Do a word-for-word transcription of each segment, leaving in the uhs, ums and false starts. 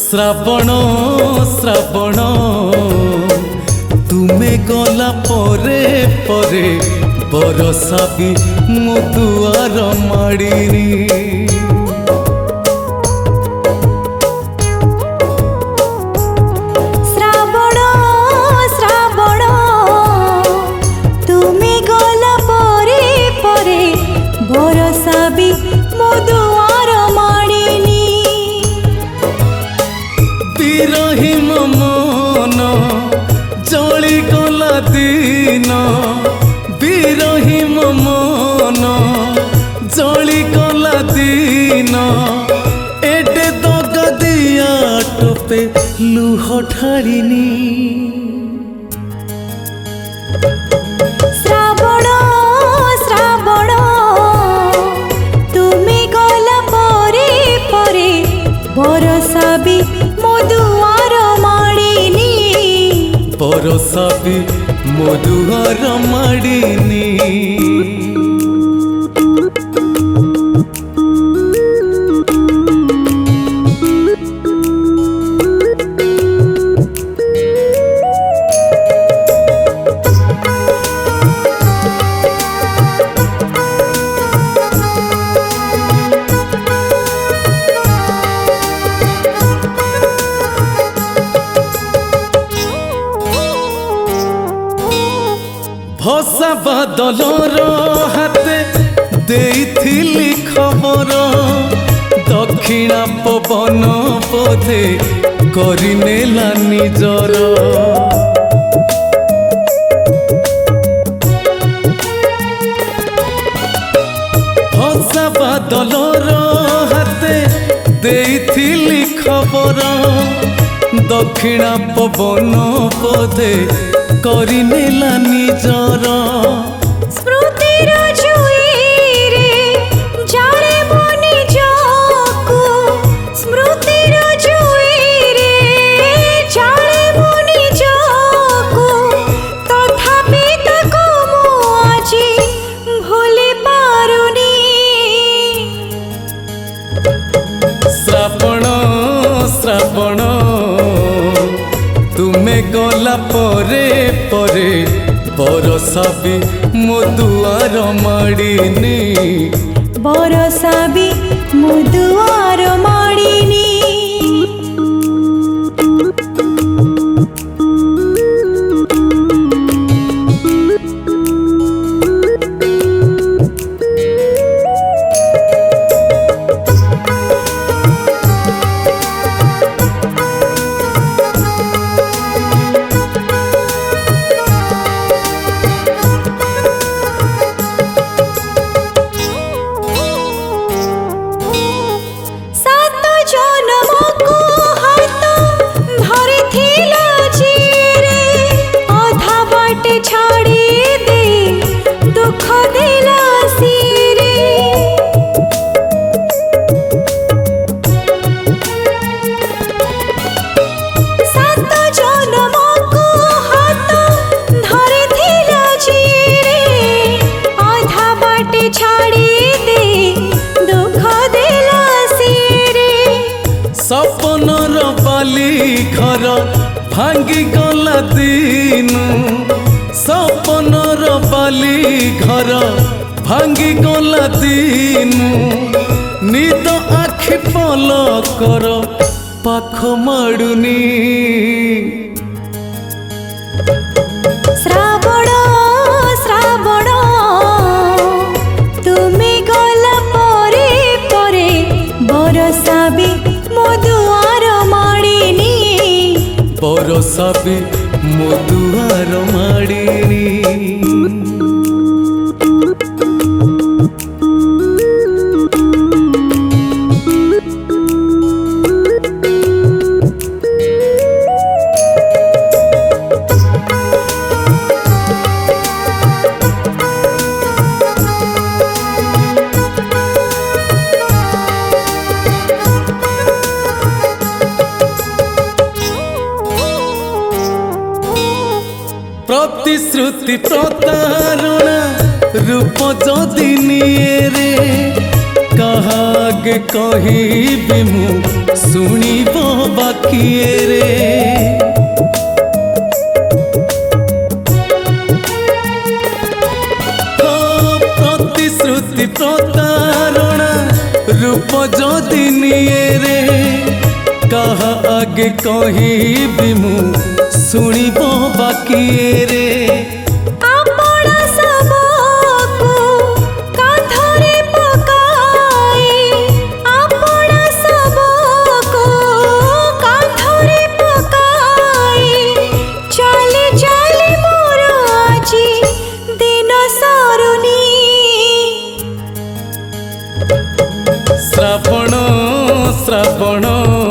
श्रावण श्रावण तुमे गला परे परे बरसा भी मो दुआर माड़िनी। बिरही मन जली गला दिन बिरही मन जली गला दिन एटे दगा दिया टोपे लुह ढारिनी। श्रावण श्रावण तुमे गला परे परे बरसा भी मो दुआर माड़िनी। बरसा भी मो दुआर माड़िनी। भसा बादलर हाथे देइथिली खबर दक्षिणा पवन बोधे करिनेला निजर। भसा बादलर हाथे देइथिली खबर दक्षिणा पवन बोधे करिनेला निजर। स्मृतिर जुईरे जारे मनि जाकु स्मृतिर जुईरे जारे मनि जाकु तथापि ताकु मु आजी भूली पारुनी। श्रावण श्रावण तुमे गला परे परे बरसा भी मो दुआर माड़िनी। बरसा भी मो दुआर माड़िनी। सपनर बाली घर भांगी गला दिन सपनर बाली घर भांगी गला दिन निद आखि पलकर पाख माड़ुनी। श्रावण श्रावण तुमे गला परे परे बरसा भी मो दुआर माड़िनी। बरसा भी मो दुआर माड़िनी। प्रतिश्रुति प्रतारणा रूप जदि निये रे कहा आगे कहिबी मु शुणिब बाकी रे प्रतिश्रुति प्रतारणा रूप जदि निये रे कहा आगे कहिबी मु शुणिब बाकी रे श्रावण श्रावण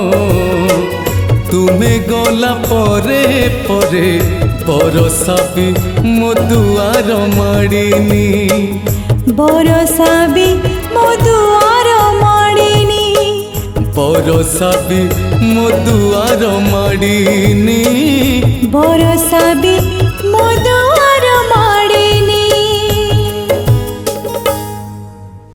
तुमे गला परे परे बरसा भी मो दुआर माड़ीनी बरसा भी मो दुआर माड़ीनी बरसा भी मो दुआर माड़ीनी बरसा भी मो दुआर